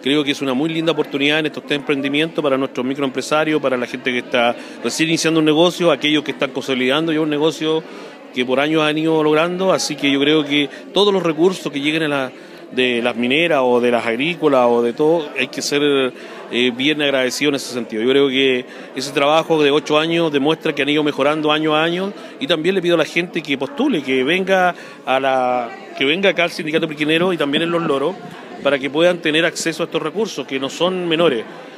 Creo que es una muy linda oportunidad en estos emprendimientos para nuestros microempresarios, para la gente que está recién iniciando un negocio, aquellos que están consolidando ya un negocio que por años han ido logrando. Así que yo creo que todos los recursos que lleguen de las mineras o de las agrícolas o de todo, hay que ser bien agradecidos en ese sentido. Yo creo que ese trabajo de 8 años demuestra que han ido mejorando año a año, y también le pido a la gente que postule, que venga acá al Sindicato Pirquinero y también en Los Loros, para que puedan tener acceso a estos recursos que no son menores.